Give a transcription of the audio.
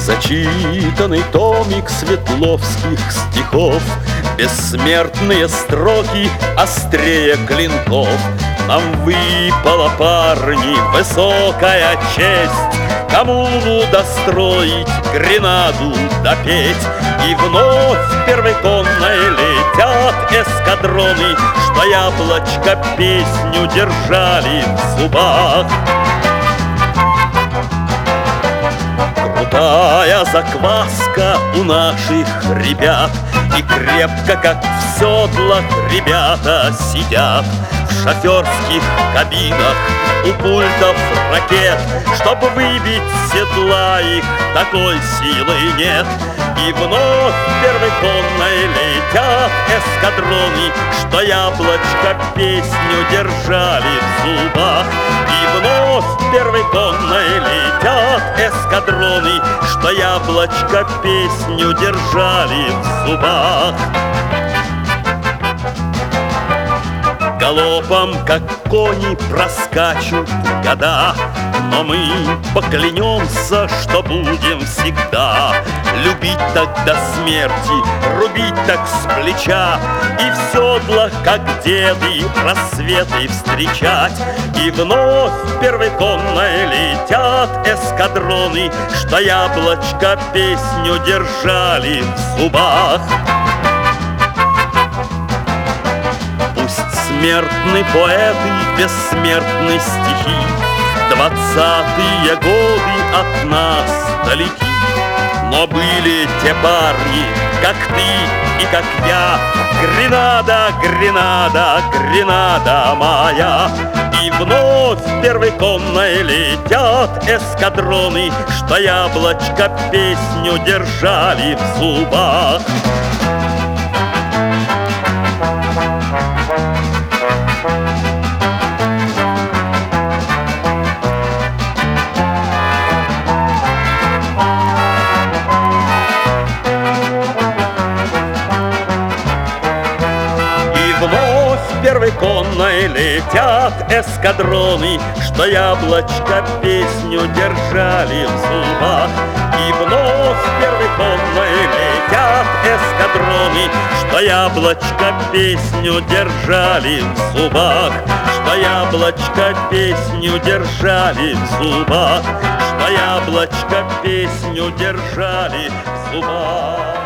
Зачитанный томик светловских стихов, бессмертные строки острее клинков. Нам выпала, парни, высокая честь Коммуну достроить, Гренаду допеть. И вновь первой конной летят эскадроны, что яблочко песню держали в зубах. Крутая закваска у наших ребят, и крепко, как в седлах, ребята сидят в шоферских кабинах у пультов ракет. Чтоб выбить с седла их, такой силы нет. И вновь первой конной летят эскадроны, что яблочко песню держали в зубах. И вновь первой конной летят эскадроны, что яблочко песню держали в зубах. Галопом, как кони, проскачут года, но мы поклянемся, что будем всегда любить так до смерти, рубить так с плеча, и в седлах, как деды, рассветы встречать. И вновь первой конной летят эскадроны, что яблочко песню держали в зубах. Смертны поэты, бессмертны стихи, 20-е годы от нас далеки. Но были те парни, как ты и как я, Гренада, Гренада, Гренада моя. И вновь первой конной летят эскадроны, что яблочко песню держали в зубах. Первой конной летят эскадроны, что яблочко песню держали в зубах. И вновь первой конной летят эскадроны, что яблочко песню держали в зубах. Что яблочко песню держали в зубах. Что яблочко песню держали в зубах.